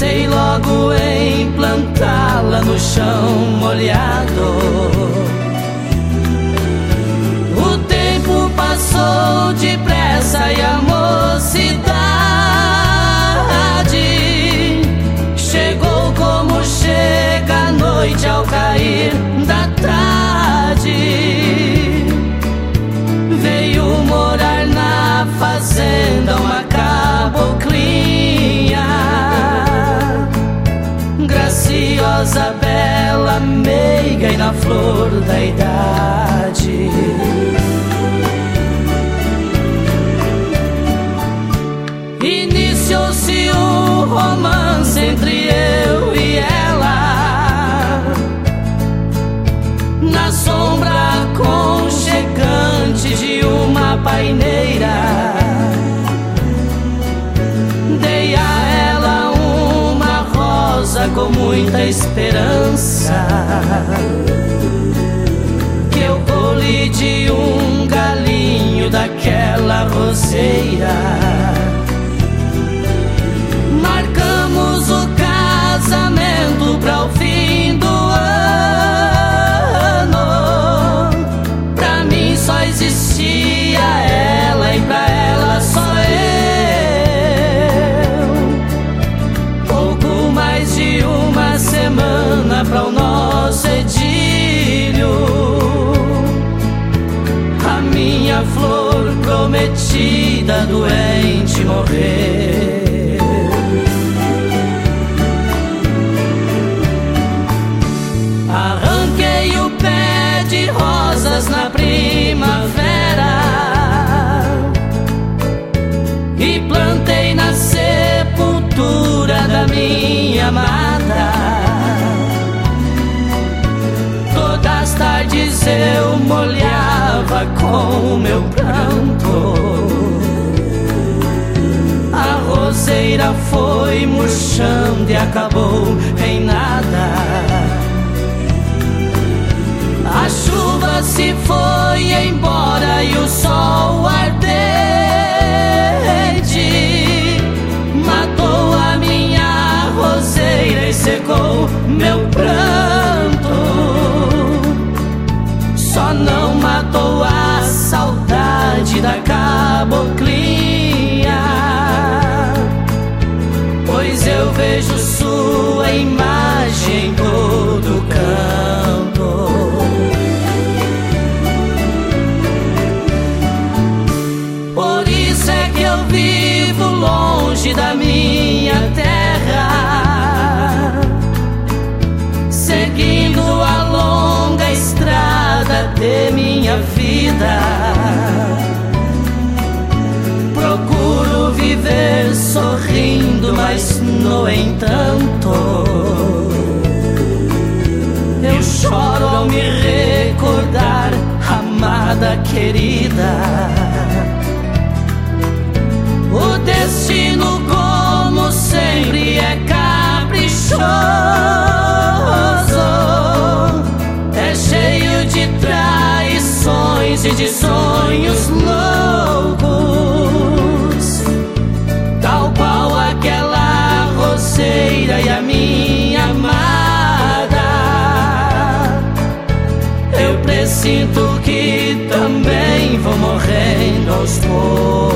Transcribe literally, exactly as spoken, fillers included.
pensei logo em plantá-la no chão molhado. O tempo passou depressa e a mocidade chegou como chega a noite ao cair da tarde. Veio morar na fazenda uma caboclinha, graciosa, bela, meiga e na flor da idade. Iniciou-se um romance entre eu e ela, na sombra aconchegante de uma paineira. Dei a ela uma rosa com muita esperança, que eu colhi de um galinho daquela roseira. Marcamos o casamento para o fim do ano. Pra mim só existia ela e pra ela só eu. Pouco mais de uma semana para o nosso idílio, a minha flor prometida doente morreu. Arranquei o pé de rosas na primavera e plantei na sepultura da minha amada. Todas as tardes eu molhava com o meu pranto, a roseira foi murchando e acabou em nada. A chuva se foi embora e o sol ardente matou a minha roseira e secou meu pranto. Só não matou a saudade da caboclinha, pois eu vejo sua imagem em todo canto. Vivo longe da minha terra, seguindo a longa estrada de minha vida. Procuro viver sorrindo, mas no entanto eu choro ao me recordar, amada querida. O destino, como sempre, é caprichoso, é cheio de traições e de sonhos loucos, tal qual aquela roseira e a minha amada. Eu presinto que também vou morrendo aos poucos.